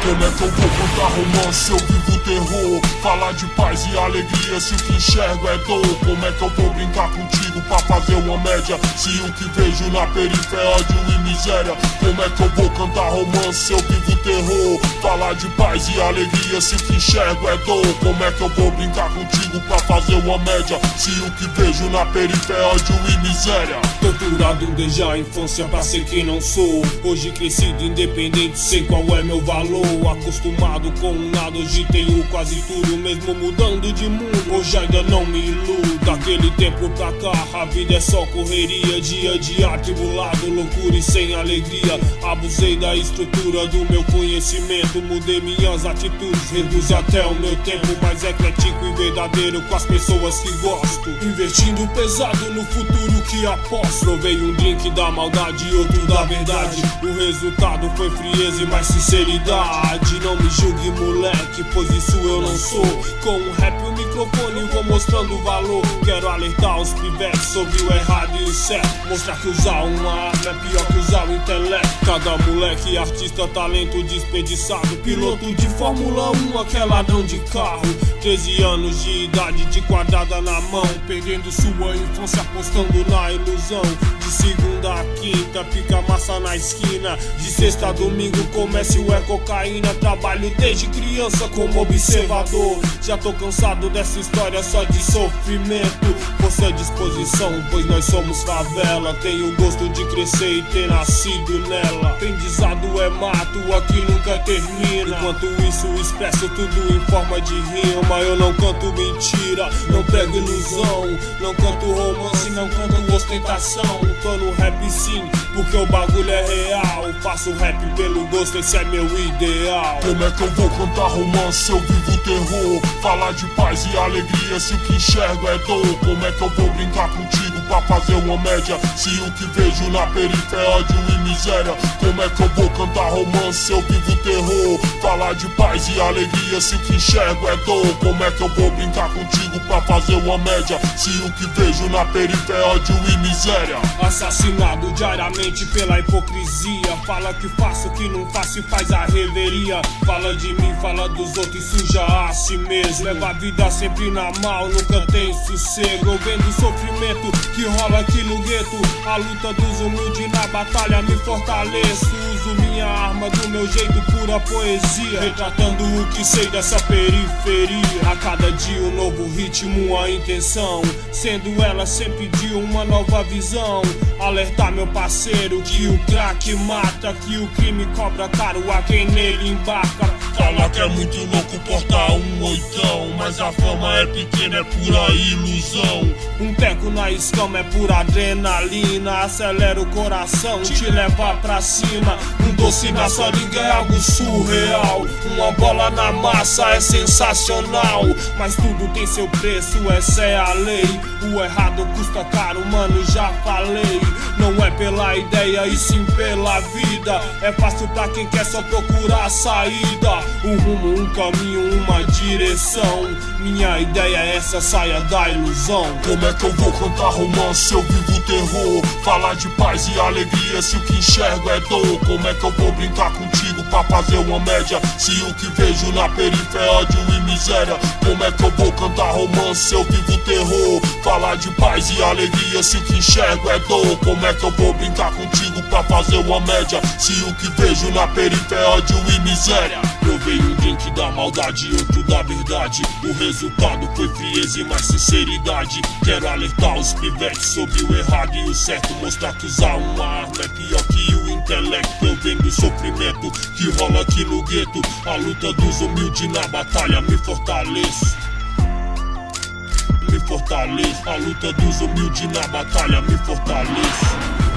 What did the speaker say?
Como é que eu vou contar romance, eu vivo terror? Falar de paz e alegria se o que enxergo é dor. Como é que eu vou brincar contigo pra fazer uma média, se o que vejo na periferia é ódio e miséria? Como é que eu vou cantar romance, eu vivo terror? Falar de paz e alegria se o que enxergo é dor. Como é que eu vou brincar contigo pra fazer uma média, se o que vejo na periferia é ódio e miséria? Torturado desde a infância pra ser quem não sou. Hoje crescido independente, sei qual é meu valor. Acostumado com nada, hoje tenho quase tudo. Mesmo mudando de mundo, hoje ainda não me iludo. Daquele tempo pra cá, a vida é só correria. Dia a dia atribulado, loucura e sem alegria. Abusei da estrutura do meu conhecimento. Mudei minhas atitudes, reduzi até o meu tempo. Mais eclético e verdadeiro com as pessoas que gosto. Investindo pesado no futuro que aposto. Provei um drink da maldade e outro da verdade. O resultado foi frieza e mais sinceridade. Não me julgue, moleque, pois isso eu não sou. Com o rap e o microfone vou mostrando o valor. Quero alertar os pivetes sobre o errado e o certo. Mostrar que usar uma arma é pior que usar o intelecto. Cada moleque artista, talento desperdiçado. Piloto de Fórmula 1, aquele ladrão de carro. 13 anos de idade, de quadrada na mão. Perdendo sua infância, apostando na ilusão. De segunda a quinta, pica massa na esquina. De sexta a domingo, comércio é cocaína. Trabalho desde criança como observador. Já tô cansado dessa história só de sofrimento. Força à disposição, pois nós somos favela. Tenho gosto de crescer e ter nascido nela. Aprendizado é mato, aqui nunca termina. Enquanto isso expresso tudo em forma de rima. Eu não canto mentira, não prego ilusão. Não canto romance, não canto ostentação. Tô no rap sim, porque o bagulho é real. Faço rap pelo gosto, esse é meu ideal. Como é que eu vou cantar romance, eu vivo terror? Falar de paz e alegria se o que enxergo é dor. Como é que eu vou brincar contigo pra fazer uma média, se o que vejo na periferia é ódio e miséria? Como é que eu vou cantar romance, eu vivo terror? Falar de paz e alegria se o que enxergo é dor. Como é que eu vou brincar contigo pra fazer uma média, se o que vejo na periferia é ódio e miséria? Assassinado diariamente pela hipocrisia. Fala que faço, que não faço e faz a reveria. Fala de mim, fala dos outros e suja a si mesmo. Leva a vida sempre na mal, nunca tem sossego. Eu vendo o sofrimento que rola aqui no gueto. A luta dos humildes na batalha me fortaleço. Uso minha arma do meu jeito, pura poesia. Retratando o que sei dessa periferia. A cada dia um novo ritmo, a intenção, sendo ela sempre de uma nova visão. Alertar meu parceiro que o crack mata, que o crime cobra caro a quem nele embarca. Fala que é muito louco portar um oitão, mas a fama é pequena, é pura ilusão. Um teco na escama é pura adrenalina. Acelera o coração, te leva pra cima. Um doce na sua língua é algo surreal. Uma bola na massa é sensacional. Mas tudo tem seu preço, essa é a lei. O errado custa caro, mano, já falei. Não é pela ideia e sim pela vida. É fácil pra quem quer só procurar saída. Um rumo, um caminho, uma direção. Minha ideia é essa, saia da ilusão. Como é que eu vou cantar romance, eu vivo terror? Falar de paz e alegria se o que enxergo é dor. Como é que eu vou brincar contigo pra fazer uma média, se o que vejo na periferia é ódio e miséria? Como é que eu vou cantar romance, eu vivo terror? Falar de paz e alegria se o que enxergo é dor. Como é que eu vou brincar contigo pra fazer uma média, se o que vejo na periferia é ódio e miséria? Provei um drink da maldade e outro da verdade. O resultado foi frieza e mais sinceridade. Quero alertar os pivetes sobre o errado e o certo. Mostrar que usar uma arma é pior que o intelecto. Eu vendo o sofrimento que rola aqui no gueto. A luta dos humildes na batalha me fortaleço. Me fortaleço. A luta dos humildes na batalha me fortaleço.